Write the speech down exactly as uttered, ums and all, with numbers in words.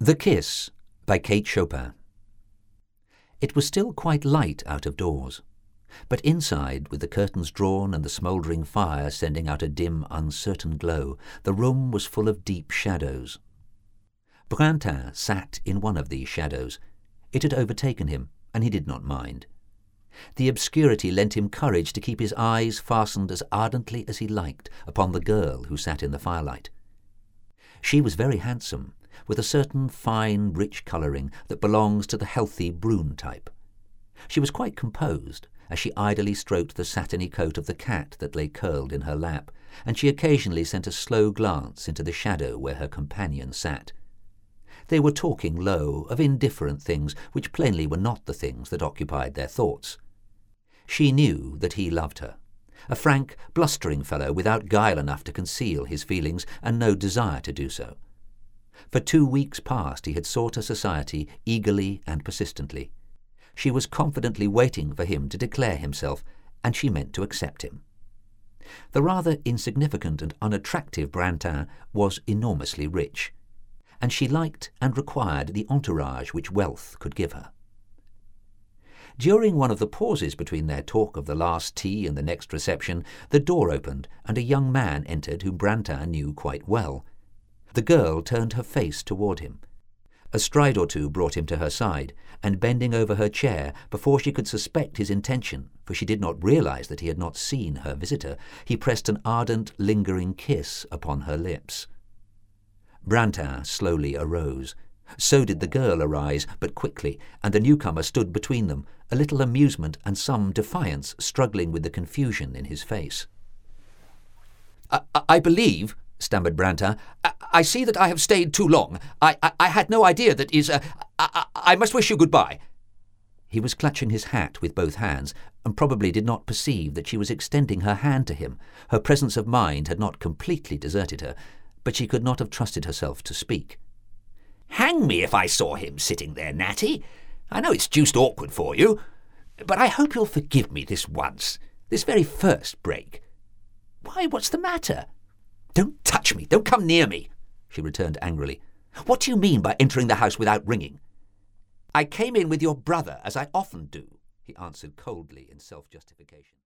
The Kiss by Kate Chopin. It was still quite light out of doors, but inside, with the curtains drawn and the smouldering fire sending out a dim, uncertain glow, the room was full of deep shadows. Brintin sat in one of these shadows. It had overtaken him, and he did not mind. The obscurity lent him courage to keep his eyes fastened as ardently as he liked upon the girl who sat in the firelight. She was very handsome, with a certain fine, rich colouring that belongs to the healthy brune type. She was quite composed as she idly stroked the satiny coat of the cat that lay curled in her lap, and she occasionally sent a slow glance into the shadow where her companion sat. They were talking low of indifferent things which plainly were not the things that occupied their thoughts. She knew that he loved her, a frank, blustering fellow without guile enough to conceal his feelings and no desire to do so. For two weeks past he had sought her society eagerly and persistently. She was confidently waiting for him to declare himself, and she meant to accept him. The rather insignificant and unattractive Brintin was enormously rich, and she liked and required the entourage which wealth could give her. During one of the pauses between their talk of the last tea and the next reception, the door opened, and a young man entered whom Brintin knew quite well. The girl turned her face toward him. A stride or two brought him to her side, and bending over her chair, before she could suspect his intention, for she did not realize that he had not seen her visitor, he pressed an ardent, lingering kiss upon her lips. Brintin slowly arose. So did the girl arise, but quickly, and the newcomer stood between them, a little amusement and some defiance struggling with the confusion in his face. I, I believe, stammered Brintin, I, I see that I have stayed too long. I, I, I had no idea that is... Uh, I, I must wish you goodbye. He was clutching his hat with both hands, and probably did not perceive that she was extending her hand to him. Her presence of mind had not completely deserted her, but she could not have trusted herself to speak. Hang me if I saw him sitting there, Natty. I know it's deuced awkward for you, but I hope you'll forgive me this once, this very first break. Why, what's the matter? Don't touch me, don't come near me, she returned angrily. What do you mean by entering the house without ringing? I came in with your brother, as I often do, he answered coldly in self-justification.